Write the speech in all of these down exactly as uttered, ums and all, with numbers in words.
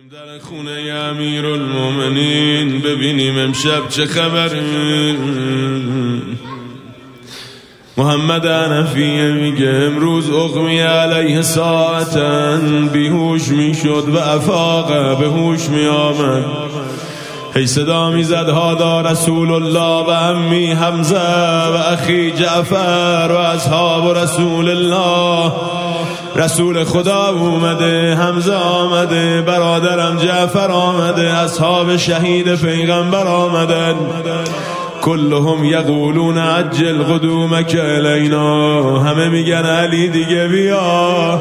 در خونه امیرالمومنین ببینیم امشب چه خبره. محمد حنفیه میگه امروز اغمی علیه ساعتن بیهوش میشد و افاق به هوش میآمد. هی صدا میزد هادا رسول الله و امی حمزه و اخی جعفر و اصحاب رسول الله. رسول خدا اومده، حمزه آمده، برادرم جعفر آمده، اصحاب شهید پیغمبر آمدن. کلهم یقولون عجل قدومک الینا، همه میگن علی دیگه بیا.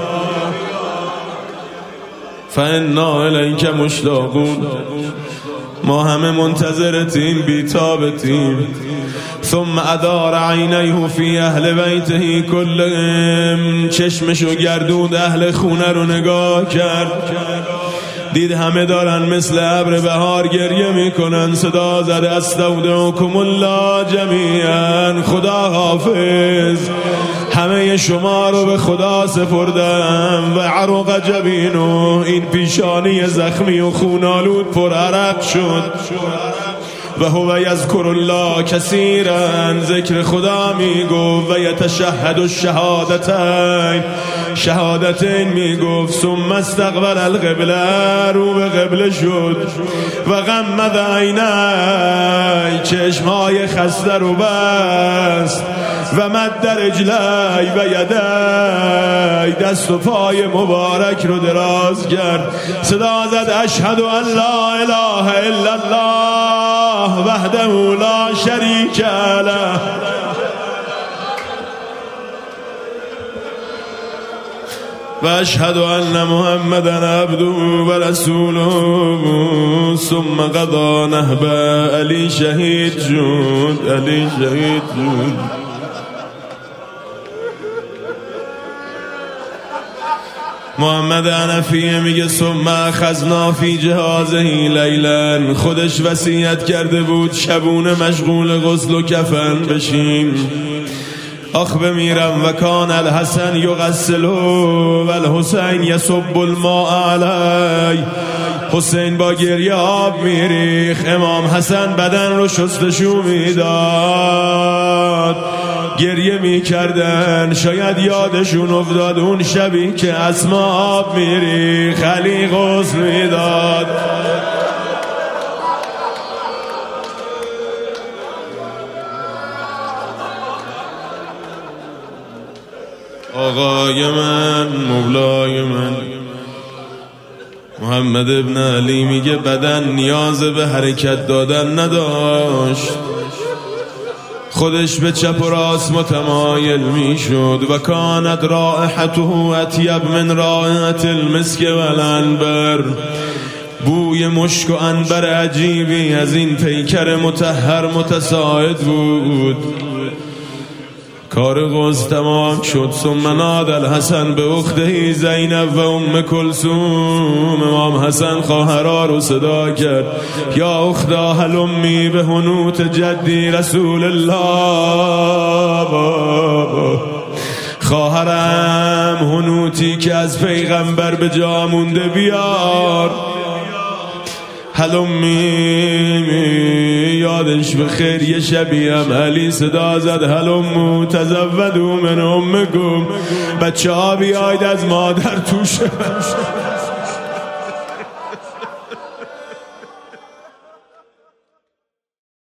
فانا الیک مشتاقون، ما همه منتظرتیم بیتابتیم. ثم ادار عینیه فی اهل بیته کلهم، چشمشو گردود اهل خونه رو نگاه کرد، دید همه دارن مثل ابر بهار گریه میکنن. صدا زد استودعکم الله جمیعا، خدا حافظ، همه شما رو به خدا سپردم. و عرق جبینو، این پیشانی زخمی و خونالود پر عرق شد. و هو یذکر الله کثیرا، ذکر خدا میگفت. و یتشهد الشهادتین، شهادتین میگفت. ثم استقبل القبله، رو به قبله شد. و غمض عینی، چشمهای خسته رو بست. و مد رجلی و یدی، دست و پای مبارک رو دراز کرد. صدا زد اشهد ان لا اله الا الله وحده لا شریک له و اشهد ان محمدا عبده و رسوله. ثم قضا نهبه، علی شهید شد، علی شهید شد. محمد حنفیه میگه ثم اخذنا فی جهازه لیلا، خودش وصیت کرده بود شبونه مشغول غسل و کفن بشیم. آخ بمیرم. و کان الحسن یغسله و الحسین یصب الماء علی، حسین با گریه آب میریخ، امام حسن بدن رو شستشو میداد. گریه میکردن، شاید یادشون افتاد اون شبی که اسما آب میریخ، علی غسل میداد. آقای من، مولای من. محمد ابن علی میگه بدن نیاز به حرکت دادن نداشت، خودش به چپ و راست متمایل میشد. و کانت رائحته اطیب من رائحة المسک و العنبر، بوی مشک و عنبر عجیبی از این پیکر مطهر متساعد بود. کار غسل تمام شد. ثم نادى الحسن به اخته زینب و ام کلثوم، امام حسن خواهرها رو صدا کرد. یا اختا هلمی به حنوت جدی رسول الله، خواهرم حنوتی که از پیغمبر به جا مونده بیار. هلمی، یادش به خیر یه شبی هم علی صدا زد هلمو تزودو من امکم، بچه ها بیاید از مادر توشه.